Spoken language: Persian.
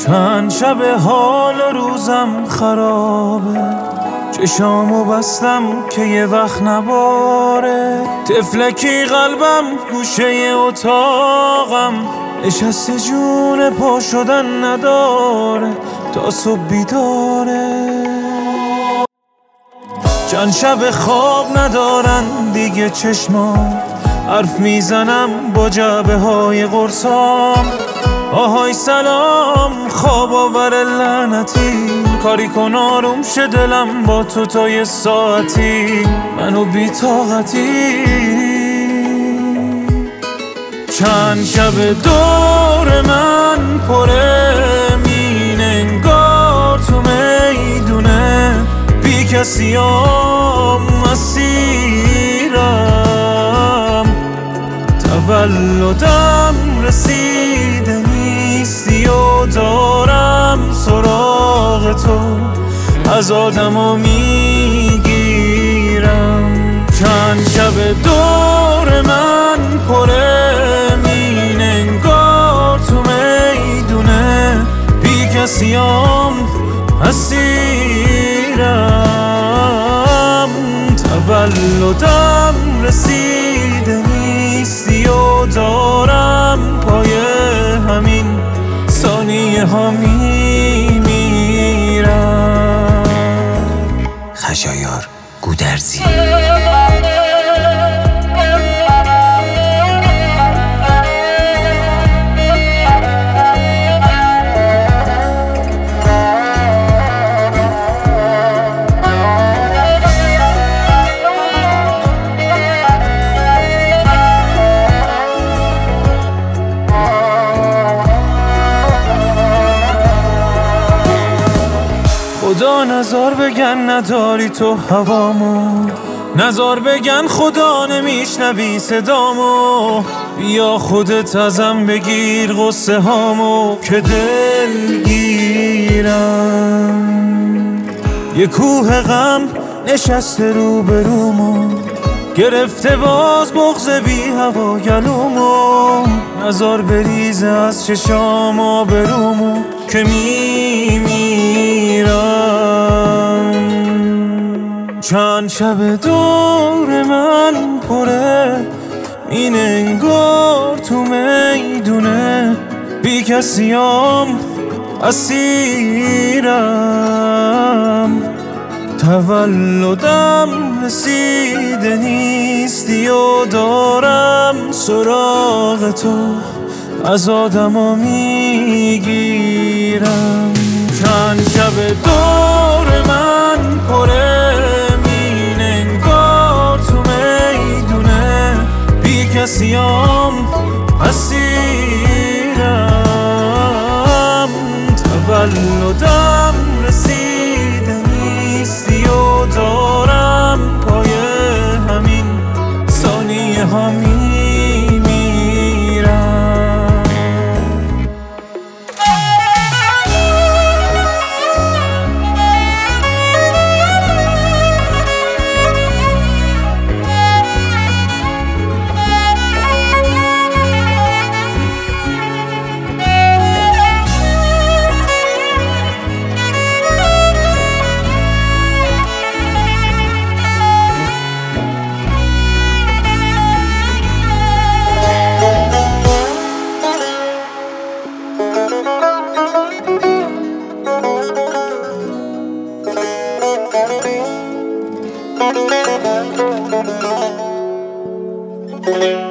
چند شب حال و روزم خرابه، چشامو بستم که یه وقت نباره. تفلکی قلبم گوشه اتاقم نشسته جون پا شدن نداره، تا صبح بیداره. چند شب خواب ندارن دیگه چشمام، حرف میزنم با جعبه های قرصام. آهای سلام خواب آور لعنتی، کاری کن آروم شه دلم با تو تا یه ساعتی، منو بی طاقتی. چند شب دور من پره مین انگار تو میدونه، بی کسیام مسیرم، تولدم رسیده نیستی و دارم سراغ تو، از آدمو میگیرم. چند شب دور من پره مین انگار تو میدونه، بی کسیام اسیرم، تولدم رسیده نیستی و دارم پای همین ثانیه ها میمیرم. خشایار گودرزی. خدا نزار بگن نداری تو هوامو، نزار بگن خدا نمیشنوی صدامو. بیا خودت ازم بگیر غصه هامو که دل گیرم. یه کوه غم نشسته رو برومو، گرفته باز بغض بی هوا گلومو. نزار بریزه از چشام آبرومو که میمیرم. چند شب دور من پره این انگار تو میدونه، بی کسیام اسیرم، تولدم رسیده نیستی و دارم سراغ تو، از آدمو میگیرم. چند شب دور من پره مین انگار تو میدونه، بی کسیام اسیرم، تولدم رسیده نیستی و دارم پای همین ثانیه ها میمیرم. Thank you.